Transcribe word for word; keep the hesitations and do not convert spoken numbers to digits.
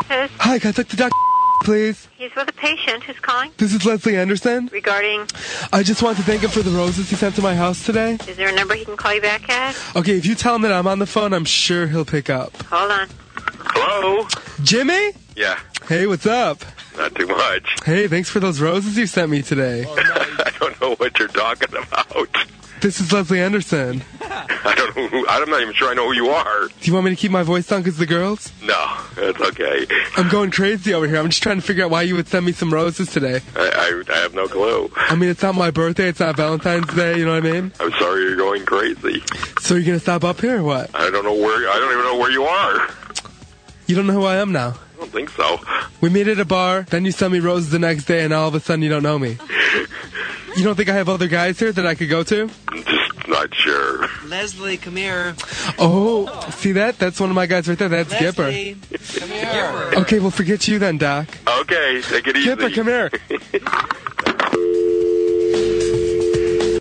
office. Hi, can I talk to Doctor please? He's with a patient. Who's calling? This is Leslie Anderson. Regarding? I just want to thank him for the roses he sent to my house today. Is there a number he can call you back at? Okay, if you tell him that I'm on the phone, I'm sure he'll pick up. Hold on. Hello? Jimmy? Yeah. Hey, what's up? Not too much. Hey, thanks for those roses you sent me today. Oh, nice. I don't know what you're talking about. This is Leslie Anderson. I don't know who, I'm not even sure I know who you are. Do you want me to keep my voice down because the girls? No, that's okay. I'm going crazy over here. I'm just trying to figure out why you would send me some roses today. I, I, I have no clue. I mean, it's not my birthday. It's not Valentine's Day. You know what I mean? I'm sorry you're going crazy. So you're going to stop up here or what? I don't know where, I don't even know where you are. You don't know who I am now? I don't think so. We meet at a bar, then you send me roses the next day, and all of a sudden you don't know me. You don't think I have other guys here that I could go to? I'm just not sure. Leslie, come here. Oh, see that? That's one of my guys right there. That's Leslie, Gipper. come here. Okay, well, forget you then, Doc. Okay, take it easy. Gipper, come here.